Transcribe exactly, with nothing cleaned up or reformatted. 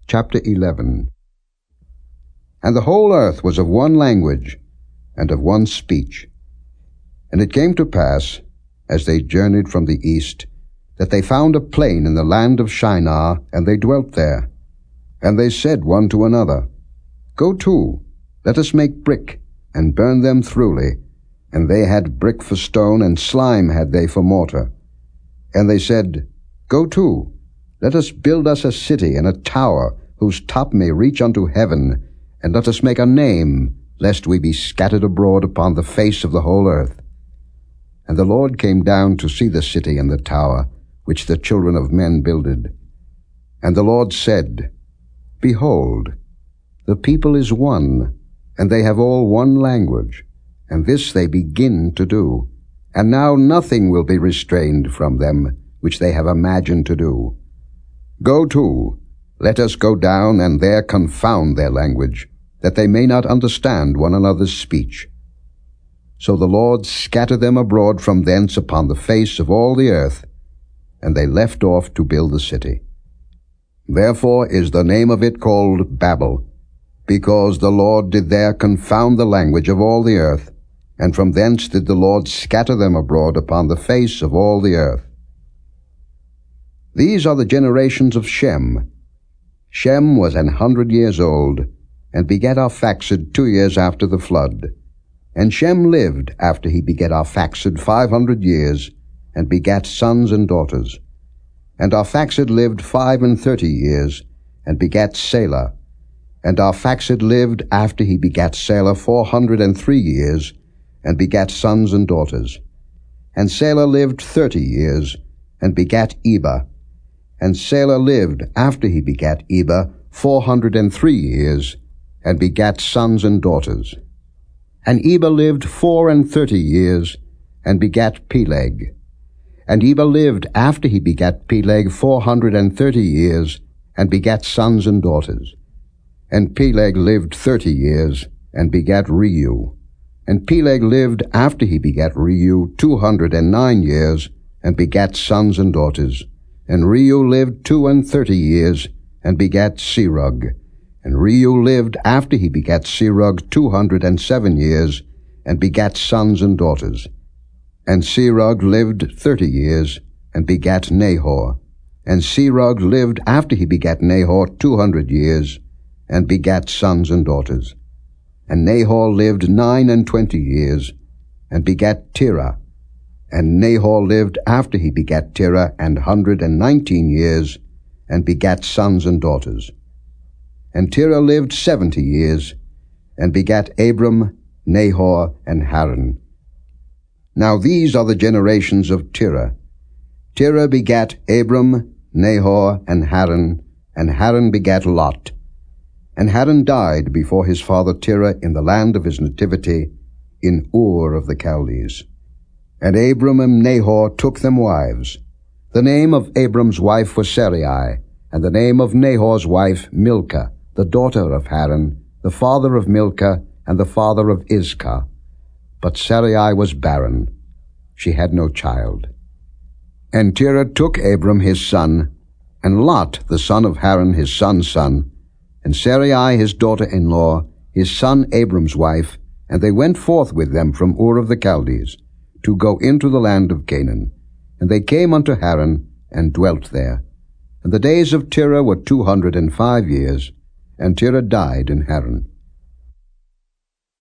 Chapter eleven. And the whole earth was of one language, and of one speech. And it came to pass, as they journeyed from the east, that they found a plain in the land of Shinar, and they dwelt there. And they said one to another, Go to, let us make brick, and burn them throughly. And they had brick for stone, and slime had they for mortar. And they said, Go to, let us build us a city and a tower, whose top may reach unto heaven, and let us make a name, lest we be scattered abroad upon the face of the whole earth. And the Lord came down to see the city and the tower, which the children of men builded. And the Lord said, Behold, the people is one, and they have all one language, and this they begin to do. And now nothing will be restrained from them, which they have imagined to do. Go to, let us go down, and there confound their language, that they may not understand one another's speech. So the Lord scattered them abroad from thence upon the face of all the earth, and they left off to build the city. Therefore is the name of it called Babel, because the Lord did there confound the language of all the earth, and from thence did the Lord scatter them abroad upon the face of all the earth. These are the generations of Shem. Shem was an hundred years old, and begat Arphaxad two years after the flood. And Shem lived after he begat Arphaxad five hundred years, and begat sons and daughters. And Arphaxad lived five and thirty years, and begat Salah. And Arphaxad lived after he begat Salah four hundred and three years, and begat sons and daughters. And Salah lived thirty years, and begat Eber. And Salah lived after he begat Eber four hundred and three years, and begat sons and daughters. And Eber lived four and thirty years, and begat Peleg. And Eber lived after he begat Peleg four hundred and thirty years, and begat sons and daughters. And Peleg lived thirty years, and begat Reu. And Peleg lived after he begat Reu two hundred and nine years, and begat sons and daughters. And Reu lived two and thirty years, and begat Serug. And Reu lived after he begat Serug two hundred and seven years, and begat sons and daughters. And Serug lived thirty years, and begat Nahor. And Serug lived after he begat Nahor two hundred years, and begat sons and daughters. And Nahor lived nine and twenty years, and begat Terah. And Nahor lived after he begat Terah an hundred and nineteen years, and begat sons and daughters. And Terah lived seventy years, and begat Abram, Nahor, and Haran. Now these are the generations of Terah. Terah begat Abram, Nahor, and Haran, and Haran begat Lot. And Haran died before his father Terah in the land of his nativity, in Ur of the Chaldees. And Abram and Nahor took them wives. The name of Abram's wife was Sarai, and the name of Nahor's wife Milcah, the daughter of Haran, the father of Milcah, and the father of Iscah. But Sarai was barren. She had no child. And Terah took Abram his son, and Lot the son of Haran his son's son, and Sarai his daughter-in-law, his son Abram's wife, and they went forth with them from Ur of the Chaldees, to go into the land of Canaan. And they came unto Haran, and dwelt there. And the days of Terah were two hundred and five years, and Terah died in Haran.